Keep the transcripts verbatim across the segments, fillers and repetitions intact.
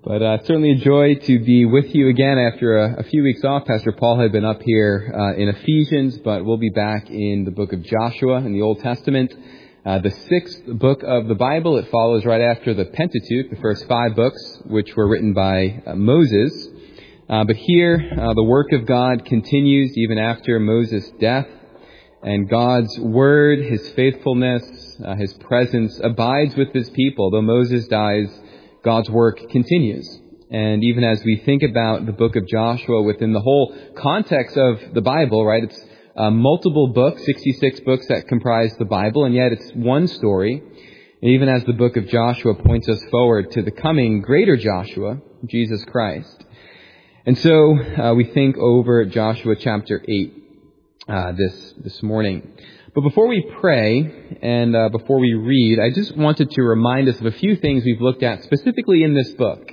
But uh, certainly a joy to be with you again after a, a few weeks off. Pastor Paul had been up here uh, in Ephesians, but we'll be back in the book of Joshua in the Old Testament, uh, the sixth book of the Bible. It follows right after the Pentateuch, the first five books, which were written by uh, Moses. Uh, but here, uh, the work of God continues even after Moses' death, and God's word, His faithfulness, uh, His presence abides with His people. Though Moses dies, God's work continues. And even as we think about the book of Joshua within the whole context of the Bible, right, it's uh, multiple books, sixty-six books that comprise the Bible, and yet it's one story. And even as the book of Joshua points us forward to the coming greater Joshua, Jesus Christ. And so uh, we think over Joshua chapter eight uh, this this morning. But before we pray and uh, before we read, I just wanted to remind us of a few things we've looked at specifically in this book.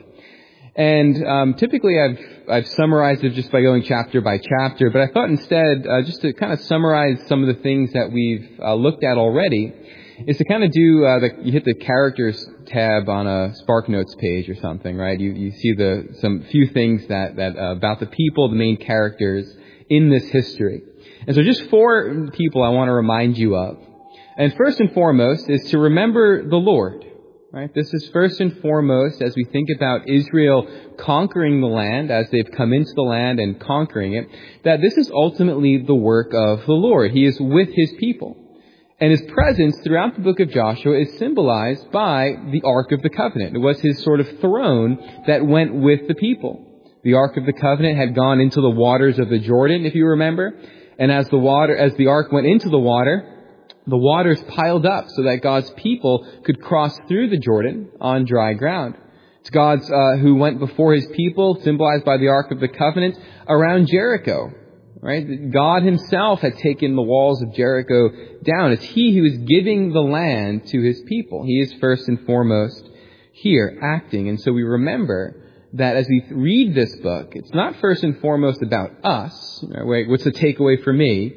And um, typically I've I've summarized it just by going chapter by chapter, but I thought instead uh, just to kind of summarize some of the things that we've uh, looked at already is to kind of do uh, the you hit the characters tab on a SparkNotes page or something, right? You you see the some few things that that uh, about the people, the main characters in this history. And so just four people I want to remind you of. And first and foremost is to remember the Lord, right? This is first and foremost as we think about Israel conquering the land, as they've come into the land and conquering it, that this is ultimately the work of the Lord. He is with His people. And His presence throughout the book of Joshua is symbolized by the Ark of the Covenant. It was His sort of throne that went with the people. The Ark of the Covenant had gone into the waters of the Jordan, if you remember. And as the water, as the ark went into the water, the waters piled up so that God's people could cross through the Jordan on dry ground. It's God's uh, who went before His people, symbolized by the Ark of the Covenant, around Jericho. Right? God Himself had taken the walls of Jericho down. It's He who is giving the land to His people. He is first and foremost here acting. And so we remember that as we read this book, it's not first and foremost about us. Wait, what's the takeaway for me?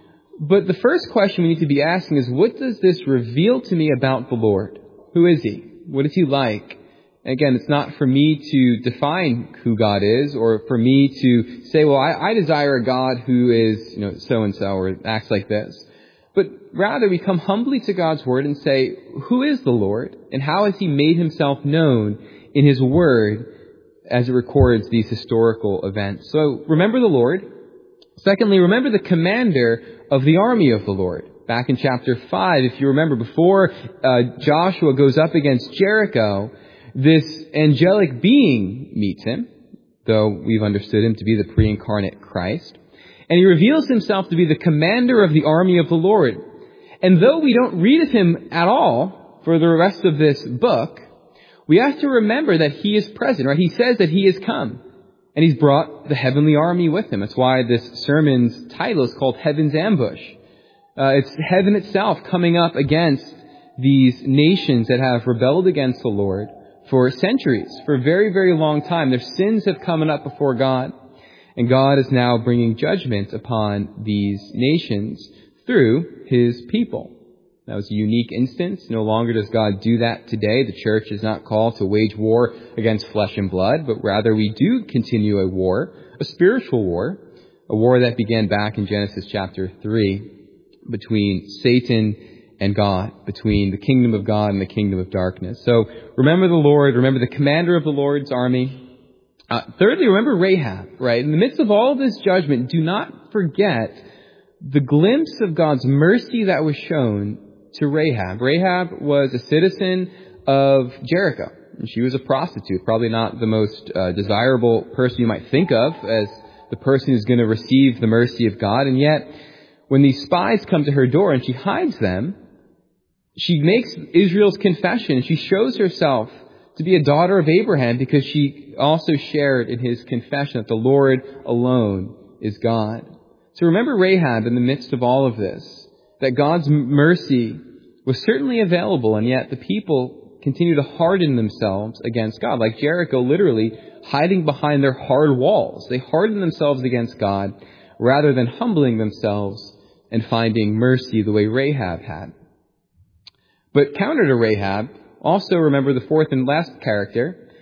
But the first question we need to be asking is, what does this reveal to me about the Lord? Who is He? What is He like? Again, it's not for me to define who God is, or for me to say, well, I, I desire a God who is, you know, so-and-so, or acts like this. But rather, we come humbly to God's Word and say, who is the Lord? And how has He made Himself known in His Word as it records these historical events? So remember the Lord. Secondly, remember the commander of the army of the Lord. Back in chapter five, if you remember, before uh, Joshua goes up against Jericho, this angelic being meets him, though we've understood Him to be the pre-incarnate Christ. And He reveals Himself to be the commander of the army of the Lord. And though we don't read of Him at all for the rest of this book, we have to remember that He is present, right? He says that He has come, and He's brought the heavenly army with Him. That's why this sermon's title is called Heaven's Ambush. Uh, it's heaven itself coming up against these nations that have rebelled against the Lord for centuries, for a very, very long time. Their sins have come up before God, and God is now bringing judgment upon these nations through His people. That was a unique instance. No longer does God do that today. The church is not called to wage war against flesh and blood, but rather we do continue a war, a spiritual war, a war that began back in Genesis chapter three between Satan and God, between the kingdom of God and the kingdom of darkness. So remember the Lord, remember the commander of the Lord's army. Uh, thirdly, remember Rahab, right? In the midst of all this judgment, do not forget the glimpse of God's mercy that was shown to Rahab. Rahab was a citizen of Jericho, and she was a prostitute, probably not the most uh, desirable person you might think of as the person who's going to receive the mercy of God. And yet, when these spies come to her door and she hides them, she makes Israel's confession. She shows herself to be a daughter of Abraham because she also shared in his confession that the Lord alone is God. So remember Rahab in the midst of all of this, that God's mercy was certainly available, and yet the people continue to harden themselves against God, like Jericho, literally hiding behind their hard walls. They harden themselves against God rather than humbling themselves and finding mercy the way Rahab had. But counter to Rahab, also remember the fourth and last character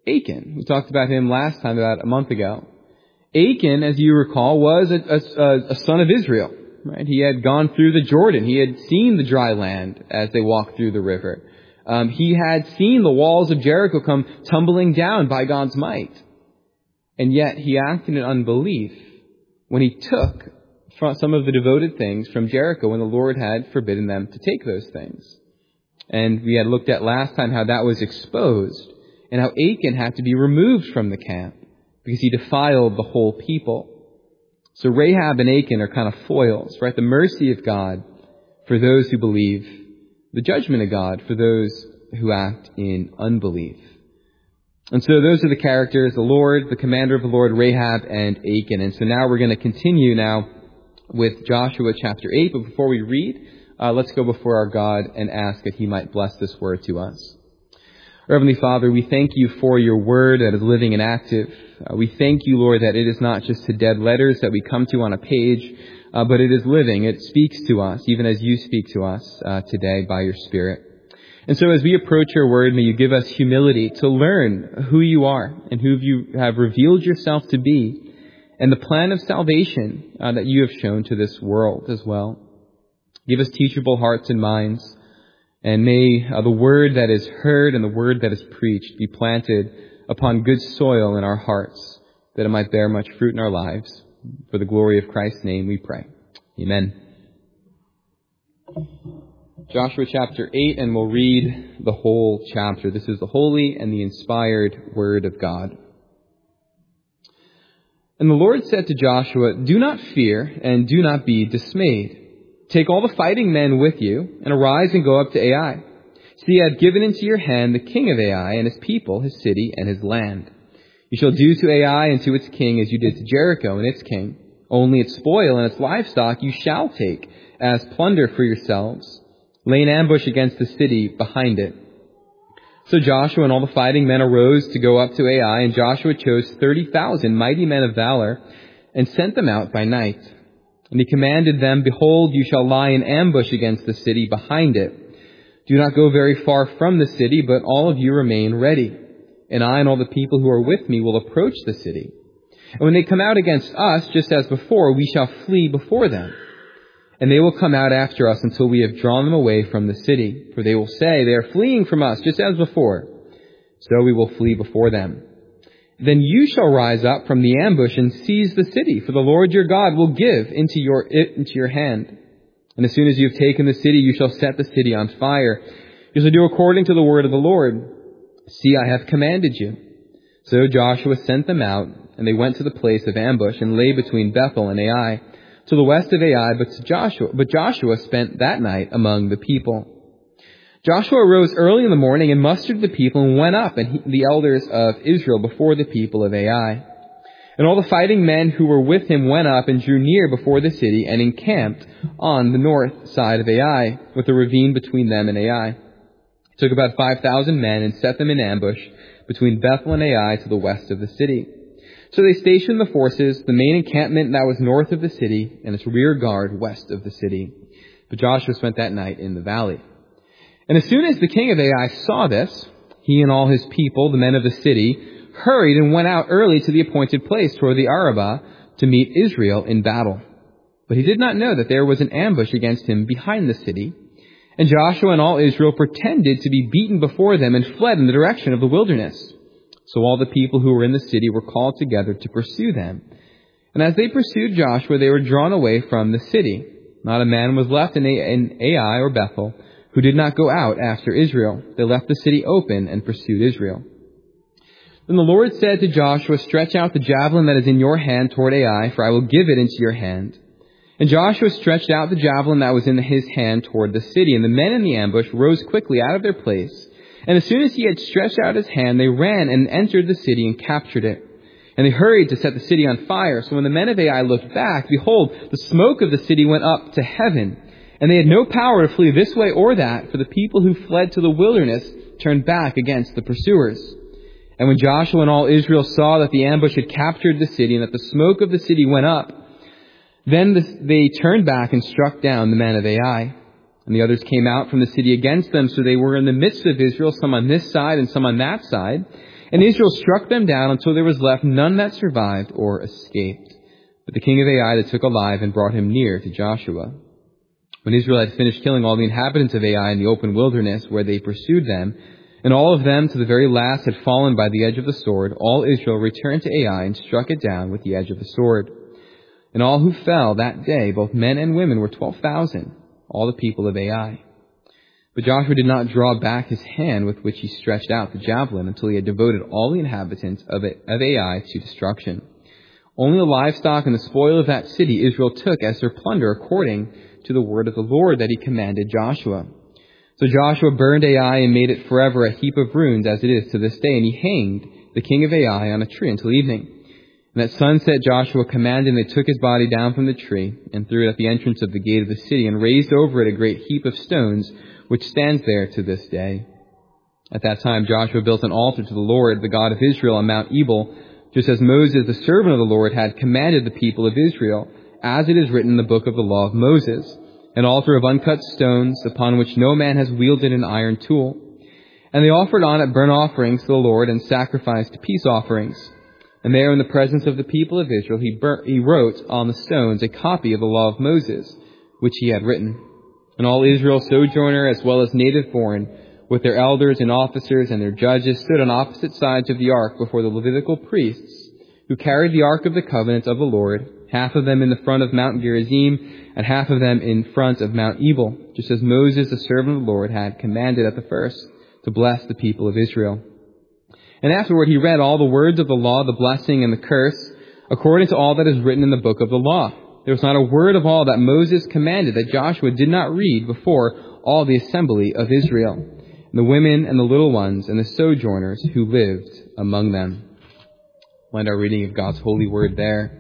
Achan. We talked about him last time, about a month ago. Achan, as you recall, was a, a, a son of Israel. Right? He had gone through the Jordan. He had seen the dry land as they walked through the river. Um, he had seen the walls of Jericho come tumbling down by God's might. And yet he acted in unbelief when he took some of the devoted things from Jericho when the Lord had forbidden them to take those things. And we had looked at last time how that was exposed and how Achan had to be removed from the camp because he defiled the whole people. So Rahab and Achan are kind of foils, right? The mercy of God for those who believe, the judgment of God for those who act in unbelief. And so those are the characters, the Lord, the commander of the Lord, Rahab, and Achan. And so now we're going to continue now with Joshua chapter eight. But before we read, uh, let's go before our God and ask that He might bless this word to us. Our Heavenly Father, we thank You for Your word that is living and active. Uh, we thank You, Lord, that it is not just to dead letters that we come to on a page, uh, but it is living. It speaks to us, even as You speak to us uh, today by Your Spirit. And so as we approach Your word, may You give us humility to learn who You are and who You have revealed Yourself to be, and the plan of salvation uh, that You have shown to this world as well. Give us teachable hearts and minds, and may uh, the word that is heard and the word that is preached be planted upon good soil in our hearts, that it might bear much fruit in our lives. For the glory of Christ's name we pray. Amen. Joshua chapter eight, and we'll read the whole chapter. This is the holy and the inspired word of God. And the Lord said to Joshua, "Do not fear and do not be dismayed. Take all the fighting men with you and arise and go up to Ai. See, I have given into your hand the king of Ai and his people, his city, and his land. You shall do to Ai and to its king as you did to Jericho and its king. Only its spoil and its livestock you shall take as plunder for yourselves. Lay an ambush against the city behind it." So Joshua and all the fighting men arose to go up to Ai, and Joshua chose thirty thousand mighty men of valor and sent them out by night. And he commanded them, "Behold, you shall lie in ambush against the city behind it. Do not go very far from the city, but all of you remain ready. And I and all the people who are with me will approach the city. And when they come out against us, just as before, we shall flee before them. And they will come out after us until we have drawn them away from the city. For they will say, 'They are fleeing from us, just as before.' So we will flee before them. Then you shall rise up from the ambush and seize the city, for the Lord your God will give into your it into your hand. And as soon as you have taken the city, you shall set the city on fire. You shall do according to the word of the Lord. See, I have commanded you." So Joshua sent them out, and they went to the place of ambush and lay between Bethel and Ai, to the west of Ai, but to Joshua, but Joshua spent that night among the people. Joshua rose early in the morning and mustered the people and went up, and he, the elders of Israel, before the people of Ai. And all the fighting men who were with him went up and drew near before the city and encamped on the north side of Ai, with a ravine between them and Ai. He took about five thousand men and set them in ambush between Bethel and Ai to the west of the city. So they stationed the forces, the main encampment that was north of the city, and its rear guard west of the city. But Joshua spent that night in the valley. And as soon as the king of Ai saw this, he and all his people, the men of the city, hurried and went out early to the appointed place toward the Arabah to meet Israel in battle. But he did not know that there was an ambush against him behind the city. And Joshua and all Israel pretended to be beaten before them and fled in the direction of the wilderness. So all the people who were in the city were called together to pursue them. And as they pursued Joshua, they were drawn away from the city. Not a man was left in Ai or Bethel who did not go out after Israel. They left the city open and pursued Israel. Then the Lord said to Joshua, "Stretch out the javelin that is in your hand toward Ai, for I will give it into your hand." And Joshua stretched out the javelin that was in his hand toward the city, and the men in the ambush rose quickly out of their place. And as soon as he had stretched out his hand, they ran and entered the city and captured it. And they hurried to set the city on fire. So when the men of Ai looked back, behold, the smoke of the city went up to heaven. And they had no power to flee this way or that, for the people who fled to the wilderness turned back against the pursuers. And when Joshua and all Israel saw that the ambush had captured the city and that the smoke of the city went up, then they turned back and struck down the men of Ai. And the others came out from the city against them, so they were in the midst of Israel, some on this side and some on that side. And Israel struck them down until there was left none that survived or escaped. But the king of Ai they took alive and brought him near to Joshua. When Israel had finished killing all the inhabitants of Ai in the open wilderness where they pursued them, and all of them to the very last had fallen by the edge of the sword, all Israel returned to Ai and struck it down with the edge of the sword. And all who fell that day, both men and women, were twelve thousand, all the people of Ai. But Joshua did not draw back his hand with which he stretched out the javelin until he had devoted all the inhabitants of Ai to destruction. Only the livestock and the spoil of that city Israel took as their plunder according to the word of the Lord that he commanded Joshua. So Joshua burned Ai and made it forever a heap of ruins as it is to this day, and he hanged the king of Ai on a tree until evening. And at sunset Joshua commanded, and they took his body down from the tree and threw it at the entrance of the gate of the city and raised over it a great heap of stones, which stands there to this day. At that time Joshua built an altar to the Lord, the God of Israel, on Mount Ebal, just as Moses, the servant of the Lord, had commanded the people of Israel, as it is written in the book of the law of Moses, an altar of uncut stones, upon which no man has wielded an iron tool. And they offered on it burnt offerings to the Lord and sacrificed peace offerings. And there in the presence of the people of Israel he, burnt, he wrote on the stones a copy of the law of Moses, which he had written. And all Israel, sojourner as well as native born, with their elders and officers and their judges, stood on opposite sides of the ark before the Levitical priests, who carried the ark of the covenant of the Lord, half of them in the front of Mount Gerizim, and half of them in front of Mount Ebal, just as Moses, the servant of the Lord, had commanded at the first, to bless the people of Israel. And afterward he read all the words of the law, the blessing and the curse, according to all that is written in the book of the law. There was not a word of all that Moses commanded that Joshua did not read before all the assembly of Israel, and the women and the little ones and the sojourners who lived among them. We'll end our reading of God's holy word there.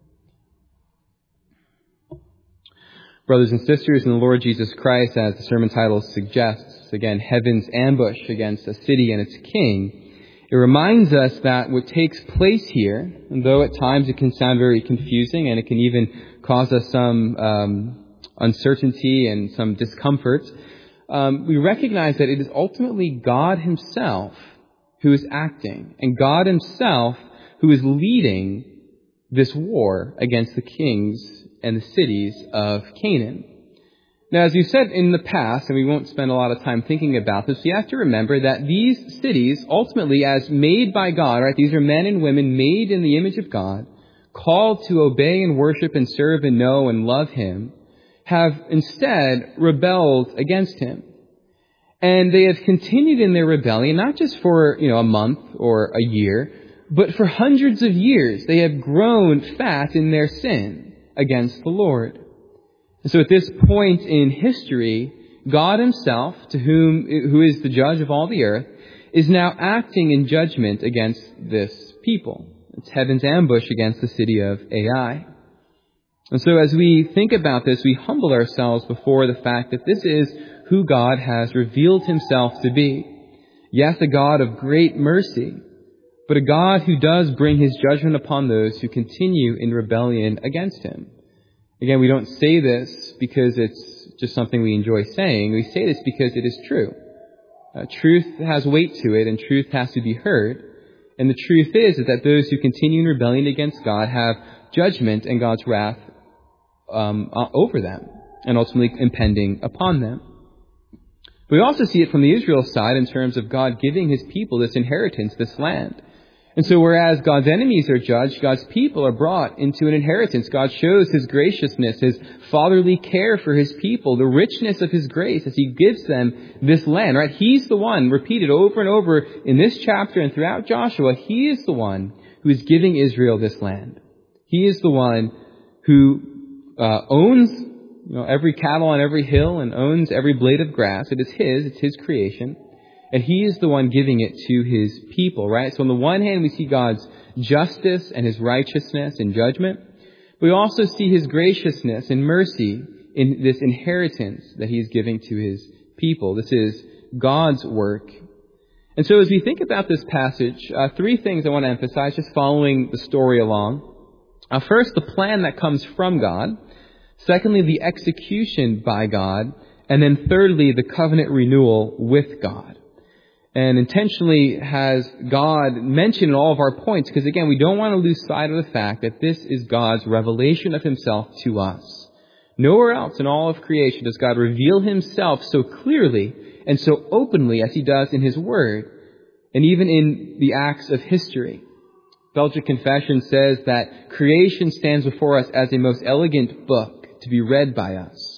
Brothers and sisters in the Lord Jesus Christ, as the sermon title suggests, again, heaven's ambush against a city and its king, it reminds us that what takes place here, and though at times it can sound very confusing and it can even cause us some um, uncertainty and some discomfort, um, we recognize that it is ultimately God himself who is acting, and God himself who is leading this war against the kings and the cities of Canaan. Now, as we've said in the past, and we won't spend a lot of time thinking about this, we have to remember that these cities, ultimately as made by God, right, these are men and women made in the image of God, called to obey and worship and serve and know and love him, have instead rebelled against him. And they have continued in their rebellion, not just for, you know, a month or a year, but for hundreds of years. They have grown fat in their sin against the Lord. And so at this point in history, God himself, to whom, who is the judge of all the earth, is now acting in judgment against this people. It's heaven's ambush against the city of Ai. And so as we think about this, we humble ourselves before the fact that this is who God has revealed himself to be. Yes, a God of great mercy, but a God who does bring his judgment upon those who continue in rebellion against him. Again, we don't say this because it's just something we enjoy saying. We say this because it is true. Uh, truth has weight to it, and truth has to be heard. And the truth is, is that those who continue in rebellion against God have judgment and God's wrath um, over them, and ultimately impending upon them. We also see it from the Israel side in terms of God giving his people this inheritance, this land. And so whereas God's enemies are judged, God's people are brought into an inheritance. God shows his graciousness, his fatherly care for his people, the richness of his grace as he gives them this land, right? He's the one, repeated over and over in this chapter and throughout Joshua, he is the one who is giving Israel this land. He is the one who uh, owns, you know, every cattle on every hill and owns every blade of grass. It is his, it's his creation. And he is the one giving it to his people, right? So on the one hand, we see God's justice and his righteousness and judgment. We also see his graciousness and mercy in this inheritance that he is giving to his people. This is God's work. And so as we think about this passage, uh, three things I want to emphasize, just following the story along. Uh, first, the plan that comes from God. Secondly, the execution by God. And then thirdly, the covenant renewal with God. and intentionally has God mentioned in all of our points, because again, we don't want to lose sight of the fact that this is God's revelation of himself to us. Nowhere else in all of creation does God reveal himself so clearly and so openly as he does in his word, and even in the acts of history. Belgic Confession says that creation stands before us as a most elegant book to be read by us.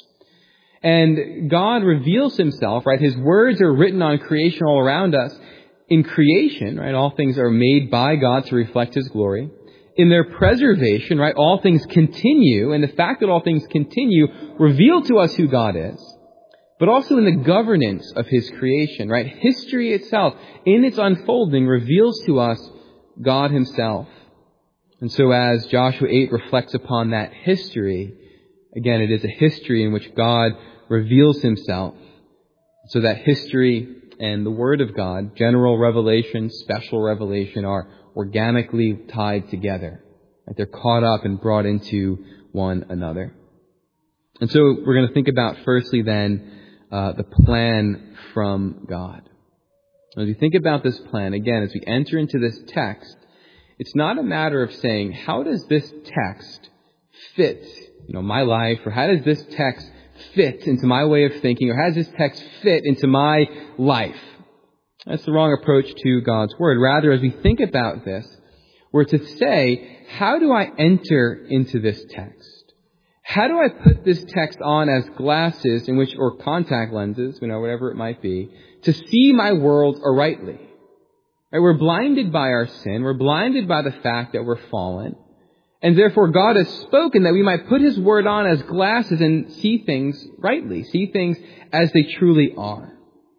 And God reveals himself, right? His words are written on creation all around us. In creation, right? All things are made by God to reflect his glory. In their preservation, right? All things continue. And the fact that all things continue reveal to us who God is. But also in the governance of his creation, right? History itself, in its unfolding, reveals to us God himself. And so as Joshua eight reflects upon that history, again, it is a history in which God reveals himself. So that history and the Word of God, general revelation, special revelation, are organically tied together. Right? They're caught up and brought into one another. And so we're going to think about, firstly then, uh, the plan from God. As we think about this plan, again, as we enter into this text, it's not a matter of saying, how does this text fit, you know, my life, or how does this text fit into my way of thinking, or how does this text fit into my life? That's the wrong approach to God's Word. Rather, as we think about this, we're to say, how do I enter into this text? How do I put this text on as glasses in which, or contact lenses, you know, whatever it might be, to see my world arightly? Right? We're blinded by our sin. We're blinded by the fact that we're fallen. And therefore God has spoken that we might put his word on as glasses and see things rightly, see things as they truly are.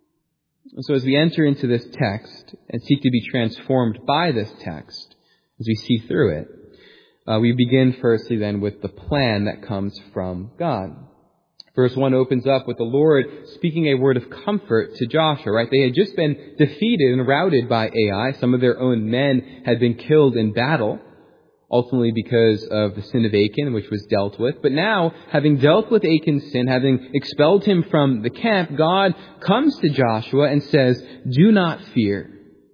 And so as we enter into this text and seek to be transformed by this text, as we see through it, uh, we begin firstly then with the plan that comes from God. Verse one opens up with the Lord speaking a word of comfort to Joshua, right? They had just been defeated and routed by Ai. Some of their own men had been killed in battle, ultimately because of the sin of Achan, which was dealt with. But now, having dealt with Achan's sin, having expelled him from the camp, God comes to Joshua and says, "Do not fear."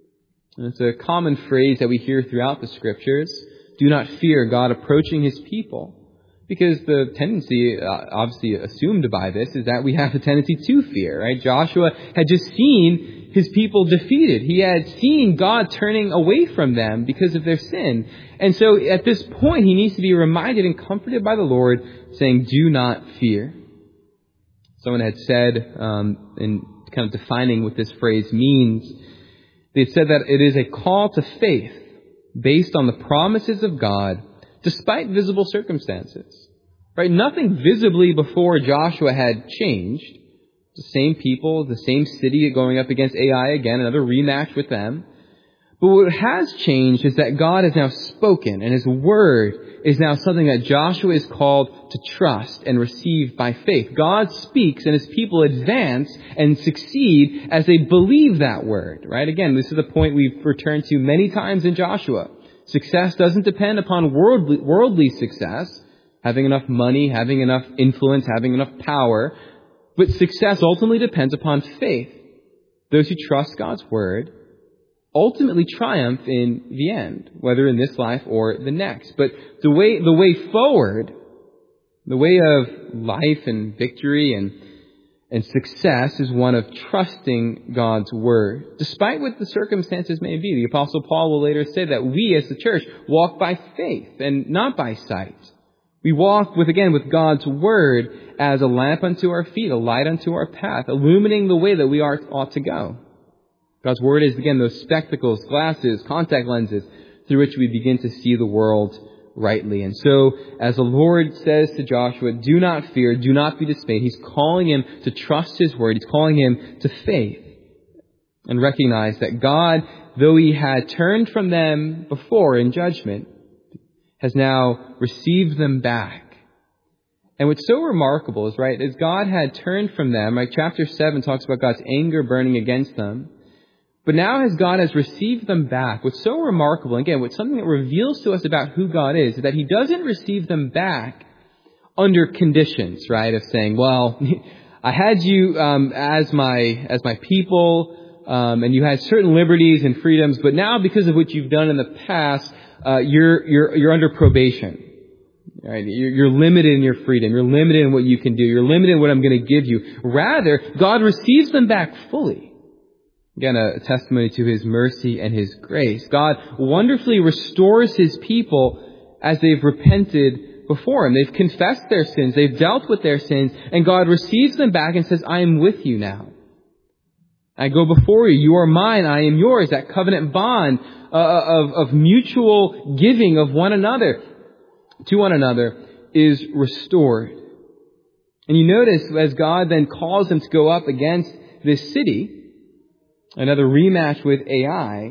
And it's a common phrase that we hear throughout the Scriptures. Do not fear God approaching his people. Because the tendency, uh, obviously assumed by this, is that we have a tendency to fear, right? Joshua had just seen his people defeated. He had seen God turning away from them because of their sin. And so at this point, he needs to be reminded and comforted by the Lord, saying, "Do not fear." Someone had said, um, in kind of defining what this phrase means, they said that it is a call to faith based on the promises of God, despite visible circumstances. Right? Nothing visibly before Joshua had changed. The same people, the same city going up against Ai again, another rematch with them. But what has changed is that God has now spoken, and his word is now something that Joshua is called to trust and receive by faith. God speaks, and his people advance and succeed as they believe that word. Right? Again, this is the point we've returned to many times in Joshua. Success doesn't depend upon worldly, worldly success, having enough money, having enough influence, having enough power. But success ultimately depends upon faith. Those who trust God's word ultimately triumph in the end, whether in this life or the next. But the way, the way forward, the way of life and victory and And success is one of trusting God's word, despite what the circumstances may be. The Apostle Paul will later say that we as the church walk by faith and not by sight. We walk with, again, with God's word as a lamp unto our feet, a light unto our path, illumining the way that we are, ought to go. God's word is, again, those spectacles, glasses, contact lenses through which we begin to see the world rightly. And so, as the Lord says to Joshua, do not fear, do not be dismayed. He's calling him to trust his word. He's calling him to faith and recognize that God, though he had turned from them before in judgment, has now received them back. And what's so remarkable is, right, as God had turned from them, like chapter seven talks about God's anger burning against them. But now as God has received them back, what's so remarkable, again, what's something that reveals to us about who God is, is that he doesn't receive them back under conditions, right, of saying, well, I had you um, as my as my people, um, and you had certain liberties and freedoms, but now because of what you've done in the past, uh, you're you're you're under probation. Right? You're, you're limited in your freedom. You're limited in what you can do. You're limited in what I'm going to give you. Rather, God receives them back fully. Again, a, a testimony to His mercy and His grace. God wonderfully restores His people as they've repented before Him. They've confessed their sins. They've dealt with their sins. And God receives them back and says, I am with you now. I go before you. You are mine. I am yours. That covenant bond uh, of, of mutual giving of one another to one another is restored. And you notice as God then calls them to go up against this city, another rematch with Ai,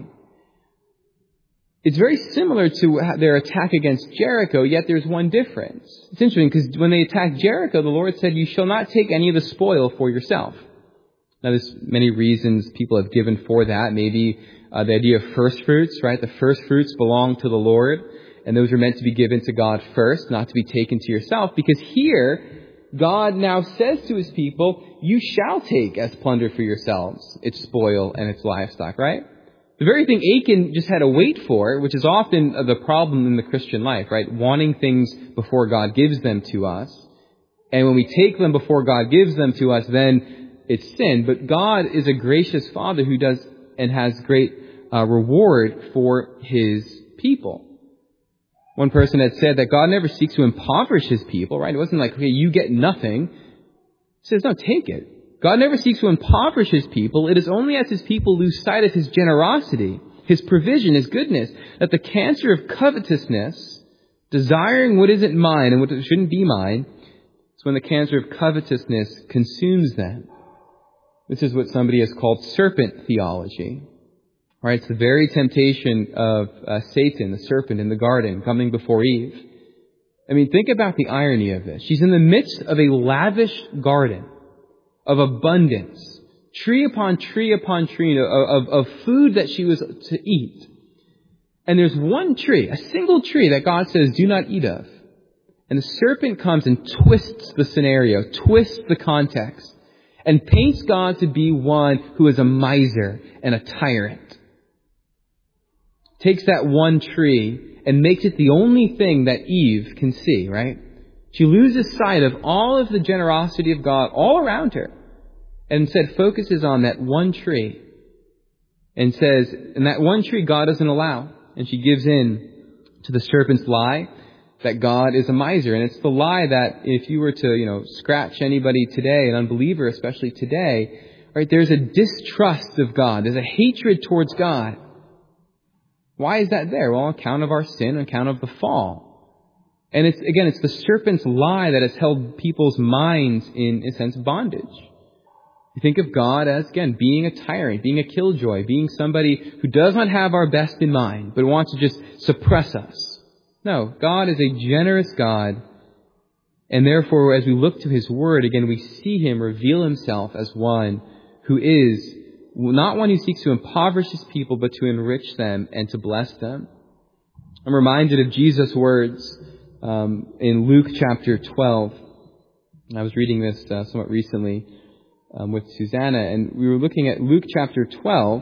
it's very similar to their attack against Jericho, yet there's one difference. It's interesting because when they attacked Jericho, the Lord said, you shall not take any of the spoil for yourself. Now there's many reasons people have given for that. Maybe uh, the idea of first fruits, right? The first fruits belong to the Lord. And those are meant to be given to God first, not to be taken to yourself. Because here, God now says to His people, you shall take as plunder for yourselves its spoil and its livestock, right? The very thing Achan just had to wait for, which is often the problem in the Christian life, right? Wanting things before God gives them to us. And when we take them before God gives them to us, then it's sin. But God is a gracious Father who does and has great uh, reward for His people. One person had said that God never seeks to impoverish His people, right? It wasn't like, okay, you get nothing. He says, no, take it. God never seeks to impoverish His people. It is only as His people lose sight of His generosity, His provision, His goodness, that the cancer of covetousness, desiring what isn't mine and what shouldn't be mine, is when the cancer of covetousness consumes them. This is what somebody has called serpent theology. Right, it's the very temptation of uh, Satan, the serpent in the garden, coming before Eve. I mean, think about the irony of this. She's in the midst of a lavish garden of abundance, tree upon tree upon tree of, of, of food that she was to eat. And there's one tree, a single tree that God says, do not eat of. And the serpent comes and twists the scenario, twists the context, and paints God to be one who is a miser and a tyrant. Takes that one tree and makes it the only thing that Eve can see, right? She loses sight of all of the generosity of God all around her and instead focuses on that one tree and says, and that one tree God doesn't allow. And she gives in to the serpent's lie that God is a miser. And it's the lie that if you were to, you know, scratch anybody today, an unbeliever especially today, right, there's a distrust of God. There's a hatred towards God. Why is that there? Well, on account of our sin, on account of the fall. And it's, again, it's the serpent's lie that has held people's minds in, in a sense, bondage. You think of God as, again, being a tyrant, being a killjoy, being somebody who does not have our best in mind, but wants to just suppress us. No, God is a generous God. And therefore, as we look to His Word, again, we see Him reveal Himself as one who is not one who seeks to impoverish His people, but to enrich them and to bless them. I'm reminded of Jesus' words um, in Luke chapter twelve. I was reading this uh, somewhat recently um, with Susanna, and we were looking at Luke chapter twelve,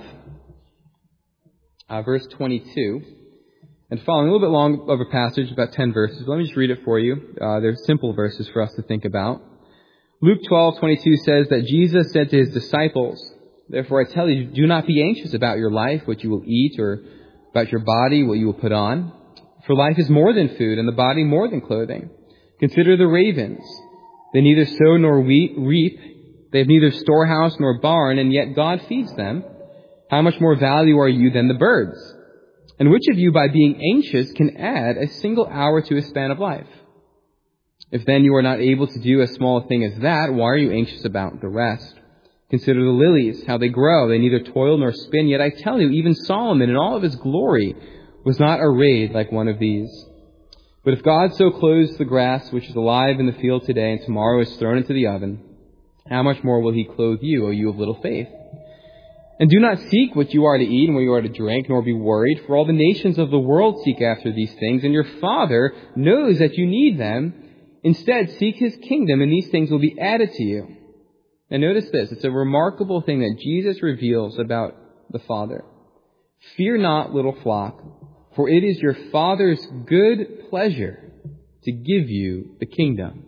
uh, verse twenty-two, and following a little bit long of a passage, about ten verses. But let me just read it for you. Uh, they're simple verses for us to think about. Luke twelve twenty-two says that Jesus said to His disciples, therefore I tell you, do not be anxious about your life, what you will eat, or about your body, what you will put on. For life is more than food, and the body more than clothing. Consider the ravens. They neither sow nor reap. They have neither storehouse nor barn, and yet God feeds them. How much more value are you than the birds? And which of you, by being anxious, can add a single hour to his span of life? If then you are not able to do as small a thing as that, why are you anxious about the rest? Consider the lilies, how they grow. They neither toil nor spin. Yet I tell you, even Solomon in all of his glory was not arrayed like one of these. But if God so clothes the grass, which is alive in the field today, and tomorrow is thrown into the oven, how much more will He clothe you, O you of little faith? And do not seek what you are to eat and what you are to drink, nor be worried, for all the nations of the world seek after these things, and your Father knows that you need them. Instead, seek His kingdom, and these things will be added to you. And notice this. It's a remarkable thing that Jesus reveals about the Father. Fear not, little flock, for it is your Father's good pleasure to give you the kingdom.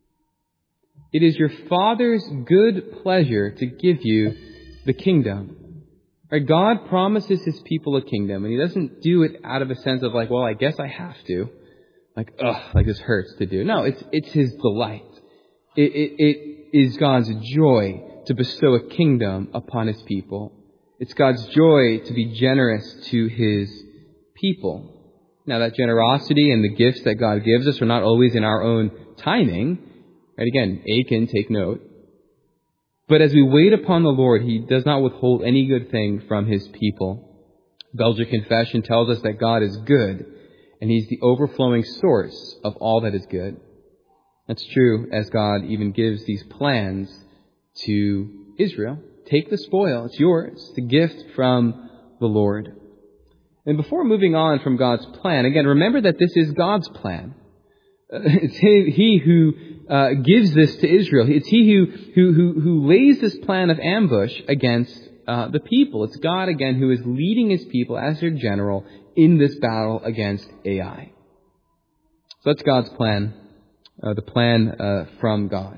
It is your Father's good pleasure to give you the kingdom. Right? God promises His people a kingdom, and He doesn't do it out of a sense of like, well, I guess I have to. Like, ugh, like this hurts to do. No, it's it's His delight. It, it, it is God's joy to bestow a kingdom upon His people. It's God's joy to be generous to His people. Now, that generosity and the gifts that God gives us are not always in our own timing. Right? Again, Achan, take note. But as we wait upon the Lord, He does not withhold any good thing from His people. Belgic Confession tells us that God is good, and He's the overflowing source of all that is good. That's true as God even gives these plans to Israel. Take the spoil. It's yours. It's a gift from the Lord. And before moving on from God's plan, again, remember that this is God's plan. It's He who uh, gives this to Israel. It's He who, who, who, who lays this plan of ambush against uh, the people. It's God, again, who is leading His people as their general in this battle against Ai. So that's God's plan, uh, the plan uh, from God.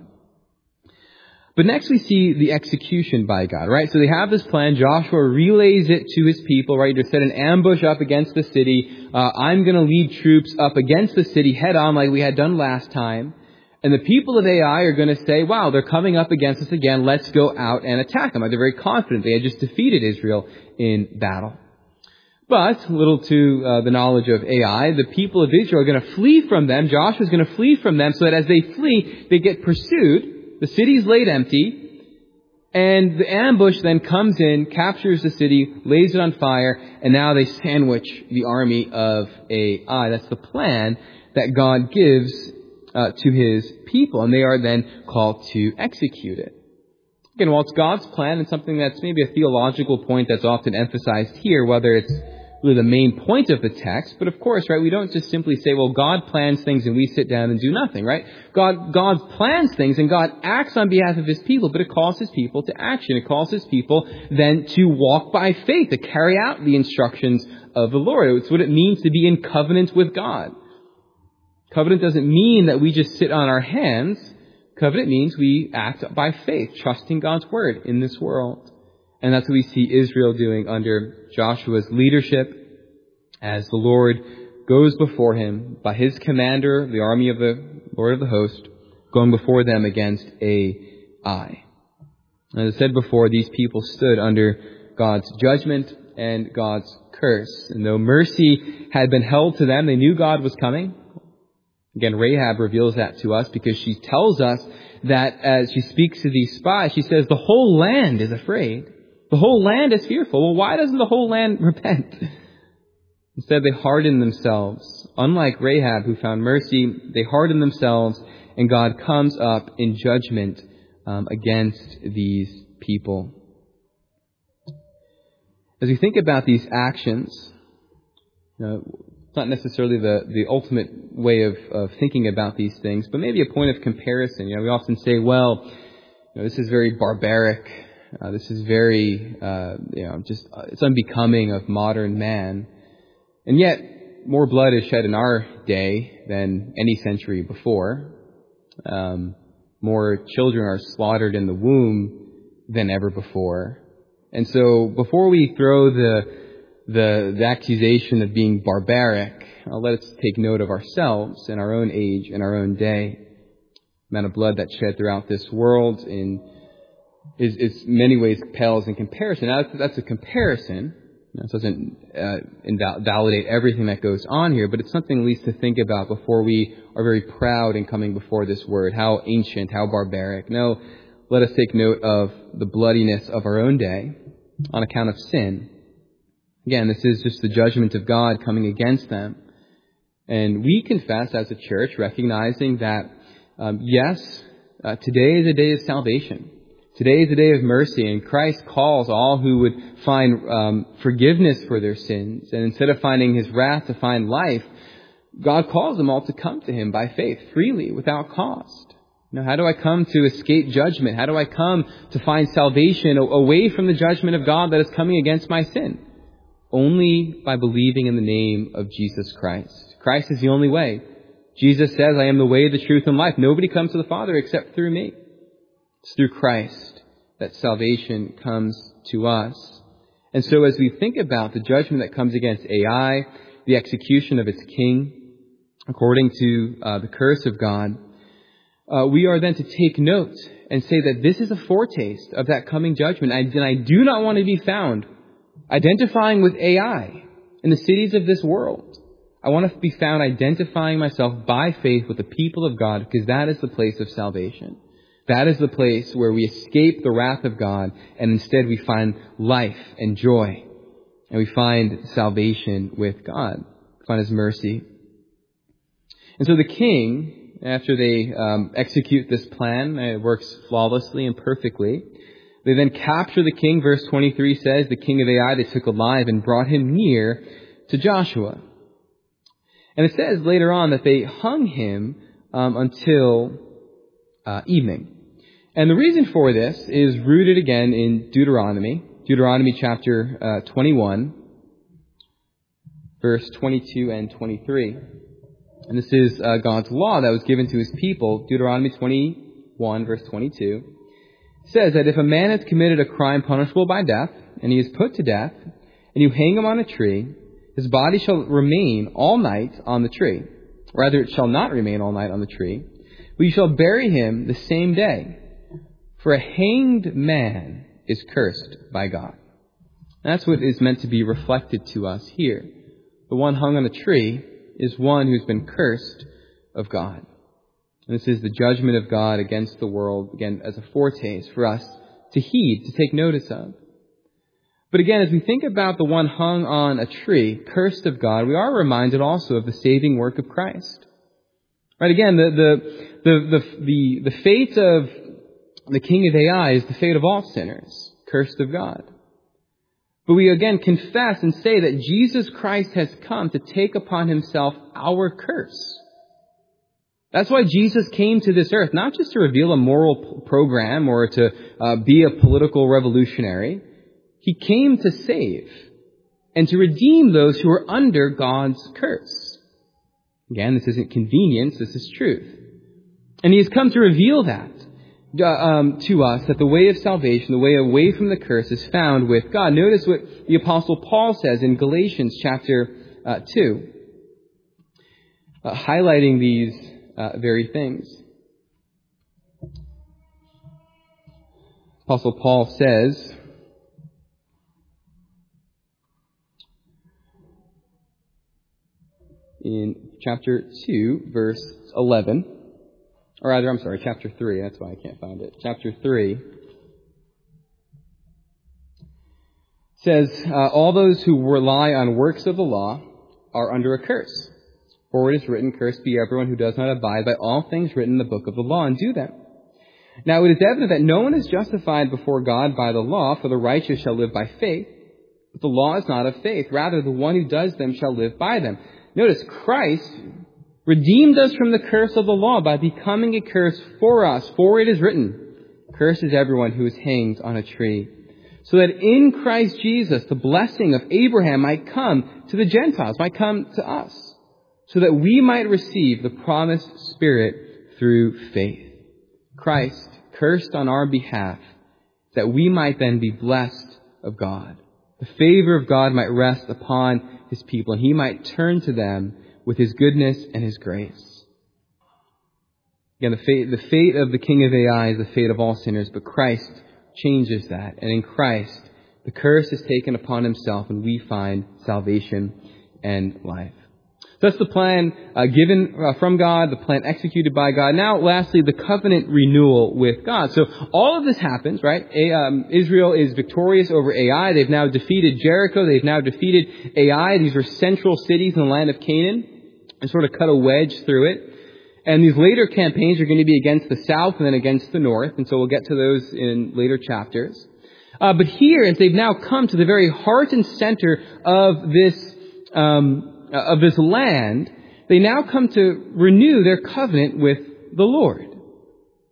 But next we see the execution by God, right? So they have this plan. Joshua relays it to his people, right? To set an ambush up against the city. Uh, I'm going to lead troops up against the city head on like we had done last time. And the people of Ai are going to say, wow, they're coming up against us again. Let's go out and attack them. They're very confident. They had just defeated Israel in battle. But, little to uh, the knowledge of Ai, the people of Israel are going to flee from them. Joshua's going to flee from them so that as they flee, they get pursued. The city's laid empty, and the ambush then comes in, captures the city, lays it on fire, and now they sandwich the army of Ai. That's the plan that God gives uh, to His people, and they are then called to execute it. Again, while it's God's plan, and something that's maybe a theological point that's often emphasized here, whether it's really the main point of the text, but of course, right, we don't just simply say, well, God plans things and we sit down and do nothing, right? God, God plans things and God acts on behalf of His people, but it calls His people to action. It calls His people then to walk by faith, to carry out the instructions of the Lord. It's what it means to be in covenant with God. Covenant doesn't mean that we just sit on our hands. Covenant means we act by faith, trusting God's word in this world. And that's what we see Israel doing under Joshua's leadership as the Lord goes before him by His commander, the army of the Lord of the host, going before them against Ai. As I said before, these people stood under God's judgment and God's curse. And though mercy had been held to them, they knew God was coming. Again, Rahab reveals that to us because she tells us that as she speaks to these spies, she says, the whole land is afraid. The whole land is fearful. Well, why doesn't the whole land repent? Instead, they harden themselves. Unlike Rahab, who found mercy, they harden themselves, and God comes up in judgment um, against these people. As we think about these actions, you know, it's not necessarily the, the ultimate way of, of thinking about these things, but maybe a point of comparison. You know, we often say, well, you know, this is very barbaric. Uh, this is very, uh, you know, just, uh, it's unbecoming of modern man. And yet, more blood is shed in our day than any century before. Um, more children are slaughtered in the womb than ever before. And so, before we throw the, the, the accusation of being barbaric, uh, let us take note of ourselves in our own age and our own day. The amount of blood that's shed throughout this world in is, is many ways pales in comparison. Now, that's, that's a comparison. This doesn't uh, invalidate everything that goes on here, but it's something at least to think about before we are very proud in coming before this word. How ancient, how barbaric. No, let us take note of the bloodiness of our own day on account of sin. Again, this is just the judgment of God coming against them. And we confess as a church, recognizing that, um, yes, uh, today is a day of salvation. Today is a day of mercy, and Christ calls all who would find um, forgiveness for their sins. And instead of finding His wrath to find life, God calls them all to come to Him by faith, freely, without cost. You know, how do I come to escape judgment? How do I come to find salvation away from the judgment of God that is coming against my sin? Only by believing in the name of Jesus Christ. Christ is the only way. Jesus says, I am the way, the truth, and life. Nobody comes to the Father except through me. It's through Christ that salvation comes to us. And so as we think about the judgment that comes against Ai, the execution of its king, according to uh, the curse of God, uh, we are then to take note and say that this is a foretaste of that coming judgment. I, and I do not want to be found identifying with Ai in the cities of this world. I want to be found identifying myself by faith with the people of God, because that is the place of salvation. That is the place where we escape the wrath of God, and instead we find life and joy. And we find salvation with God. We find His mercy. And so the king, after they um, execute this plan, it works flawlessly and perfectly. They then capture the king. Verse twenty-three says, the king of Ai they took alive and brought him near to Joshua. And it says later on that they hung him um, until uh, evening. And the reason for this is rooted again in Deuteronomy. Deuteronomy chapter uh, twenty-one, verse twenty-two and twenty-three. And this is uh, God's law that was given to His people. Deuteronomy twenty-one, verse twenty-two. Says that if a man has committed a crime punishable by death, and he is put to death, and you hang him on a tree, his body shall remain all night on the tree. Rather, it shall not remain all night on the tree, but you shall bury him the same day. For a hanged man is cursed by God. And that's what is meant to be reflected to us here. The one hung on a tree is one who's been cursed of God. And this is the judgment of God against the world, again, as a foretaste for us to heed, to take notice of. But again, as we think about the one hung on a tree, cursed of God, we are reminded also of the saving work of Christ. Right? Again, the the the the the, the fate of the king of Ai is the fate of all sinners, cursed of God. But we again confess and say that Jesus Christ has come to take upon Himself our curse. That's why Jesus came to this earth, not just to reveal a moral program or to uh, be a political revolutionary. He came to save and to redeem those who are under God's curse. Again, this isn't convenience, this is truth. And He has come to reveal that uh, um, to us, that the way of salvation, the way away from the curse, is found with God. Notice what the Apostle Paul says in Galatians chapter uh, two, uh, highlighting these uh, very things. Apostle Paul says, in chapter two, verse eleven, or rather, I'm sorry, chapter three, that's why I can't find it. Chapter three says, uh, all those who rely on works of the law are under a curse. For it is written, cursed be everyone who does not abide by all things written in the book of the law and do them. Now it is evident that no one is justified before God by the law, for the righteous shall live by faith. But the law is not of faith. Rather, the one who does them shall live by them. Notice, Christ redeemed us from the curse of the law by becoming a curse for us. For it is written, cursed is everyone who is hanged on a tree. So that in Christ Jesus, the blessing of Abraham might come to the Gentiles, might come to us. So that we might receive the promised Spirit through faith. Christ cursed on our behalf, that we might then be blessed of God. The favor of God might rest upon His people, and He might turn to them with His goodness and His grace. Again, the fate, the fate of the king of Ai is the fate of all sinners, but Christ changes that. And in Christ, the curse is taken upon Himself, and we find salvation and life. That's the plan uh, given uh, from God, the plan executed by God. Now, lastly, the covenant renewal with God. So all of this happens, right? A, um, Israel is victorious over Ai. They've now defeated Jericho. They've now defeated Ai. These were central cities in the land of Canaan, and sort of cut a wedge through it. And these later campaigns are going to be against the south and then against the north. And so we'll get to those in later chapters. Uh, but here, as they've now come to the very heart and center of this um of this land, they now come to renew their covenant with the Lord.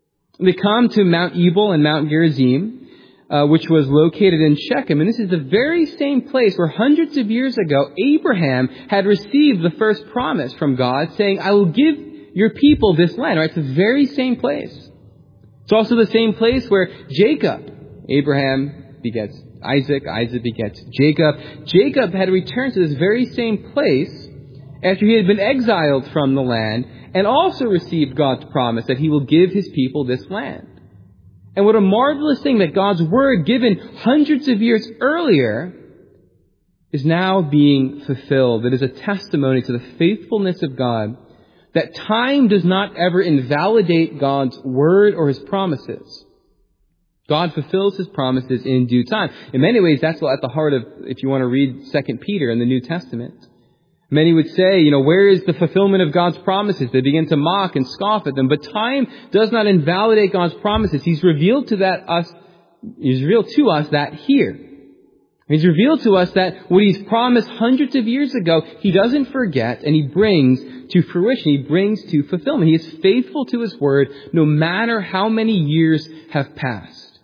They come to Mount Ebal and Mount Gerizim, uh, which was located in Shechem. And this is the very same place where hundreds of years ago, Abraham had received the first promise from God saying, I will give your people this land. Right? It's the very same place. It's also the same place where Jacob, Abraham begets Isaac, Isaac begets Jacob. Jacob had returned to this very same place after he had been exiled from the land and also received God's promise that he will give his people this land. And what a marvelous thing that God's word given hundreds of years earlier is now being fulfilled. It is a testimony to the faithfulness of God, that time does not ever invalidate God's word or his promises. God fulfills his promises in due time. In many ways, that's at the heart of, if you want to read Second Peter in the New Testament. Many would say, you know, where is the fulfillment of God's promises? They begin to mock and scoff at them. But time does not invalidate God's promises. He's revealed to that us, he's revealed to us that here. He's revealed to us that what he's promised hundreds of years ago, he doesn't forget, and he brings to fruition. He brings to fulfillment. He is faithful to his word no matter how many years have passed.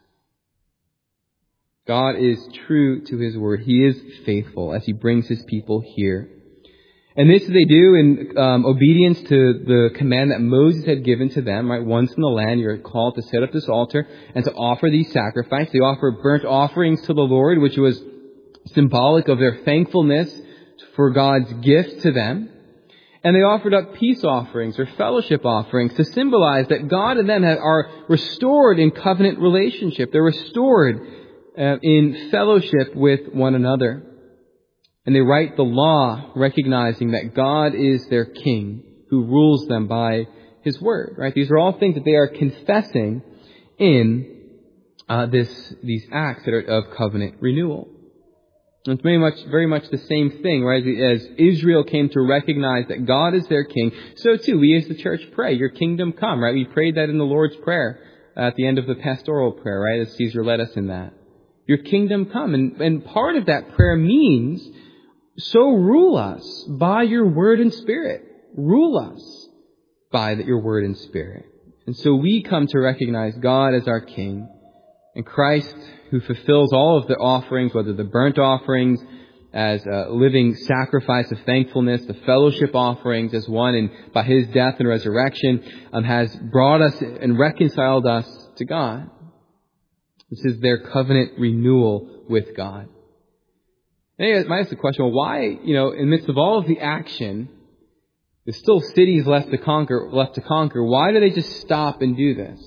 God is true to his word. He is faithful as he brings his people here. And this they do in um, obedience to the command that Moses had given to them, right? Once in the land, you're called to set up this altar and to offer these sacrifices. They offer burnt offerings to the Lord, which was symbolic of their thankfulness for God's gift to them. And they offered up peace offerings or fellowship offerings to symbolize that God and them are restored in covenant relationship. They're restored uh, in fellowship with one another. And they write the law, recognizing that God is their king who rules them by his word. Right? These are all things that they are confessing in uh, this these acts that are of covenant renewal. And it's very much, very much the same thing, right? As Israel came to recognize that God is their king, so too we as the church pray, your kingdom come, right? We prayed that in the Lord's Prayer at the end of the pastoral prayer, right? As Caesar led us in that. Your kingdom come. And, and part of that prayer means, so rule us by your word and spirit. Rule us by your word and spirit. And so we come to recognize God as our king, and Christ who fulfills all of the offerings, whether the burnt offerings as a living sacrifice of thankfulness, the fellowship offerings as one, and by his death and resurrection um, has brought us and reconciled us to God. This is their covenant renewal with God. And you might ask the question, well, why, you know, in the midst of all of the action, there's still cities left to conquer, left to conquer. Why do they just stop and do this?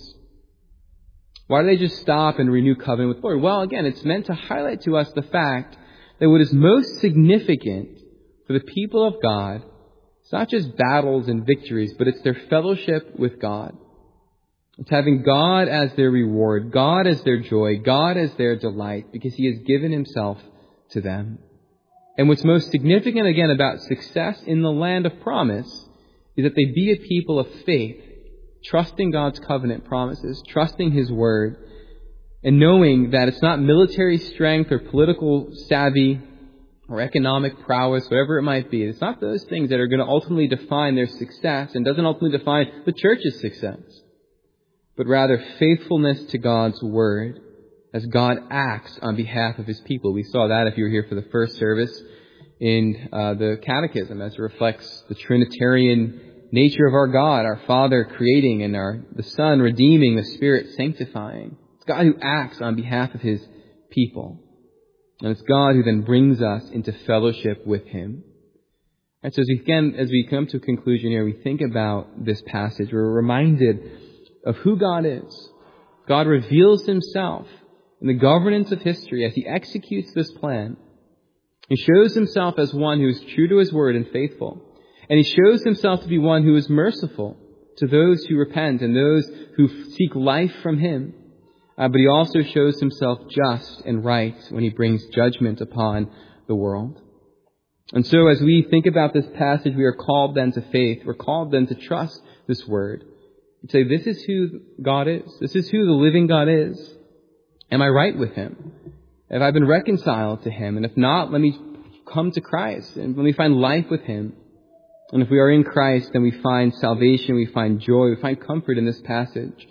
Why do they just stop and renew covenant with the Lord? Well, again, it's meant to highlight to us the fact that what is most significant for the people of God, it's not just battles and victories, but it's their fellowship with God. It's having God as their reward, God as their joy, God as their delight, because he has given himself to them. And what's most significant, again, about success in the land of promise is that they be a people of faith, trusting God's covenant promises, trusting his word, and knowing that it's not military strength or political savvy or economic prowess, whatever it might be. It's not those things that are going to ultimately define their success and doesn't ultimately define the church's success, but rather faithfulness to God's word as God acts on behalf of his people. We saw that if you were here for the first service in uh, the Catechism, as it reflects the Trinitarian nature of our God, our Father creating and our the Son redeeming, the Spirit sanctifying. It's God who acts on behalf of his people. And it's God who then brings us into fellowship with him. And so as we, again, as we come to a conclusion here, we think about this passage. We're reminded of who God is. God reveals himself in the governance of history as he executes this plan. He shows himself as one who is true to his word and faithful. And he shows himself to be one who is merciful to those who repent and those who seek life from him. Uh, but he also shows himself just and right when he brings judgment upon the world. And so as we think about this passage, we are called then to faith. We're called then to trust this word. And say, this is who God is. This is who the living God is. Am I right with him? Have I been reconciled to him? And if not, let me come to Christ and let me find life with him. And if we are in Christ, then we find salvation, we find joy, we find comfort in this passage,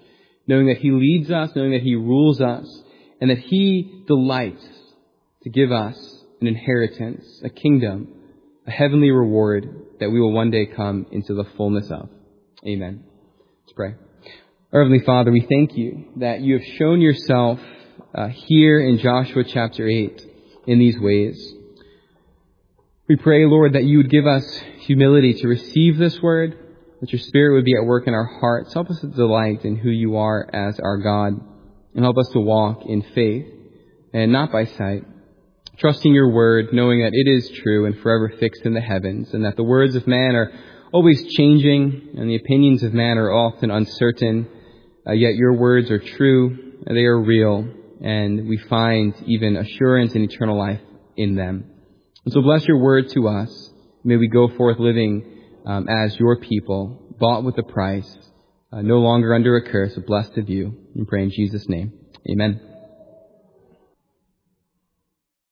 knowing that He leads us, knowing that He rules us, and that He delights to give us an inheritance, a kingdom, a heavenly reward that we will one day come into the fullness of. Amen. Let's pray. Our Heavenly Father, we thank You that You have shown Yourself uh, here in Joshua chapter eight in these ways. We pray, Lord, that You would give us humility to receive this word, that Your Spirit would be at work in our hearts. Help us to delight in who You are as our God, and help us to walk in faith and not by sight, trusting Your word, knowing that it is true and forever fixed in the heavens, and that the words of man are always changing and the opinions of man are often uncertain, uh, yet Your words are true, they are real, and we find even assurance in eternal life in them. And so bless Your word to us. May we go forth living um, as Your people, bought with a price, uh, no longer under a curse, but blessed of You. We pray in Jesus' name. Amen.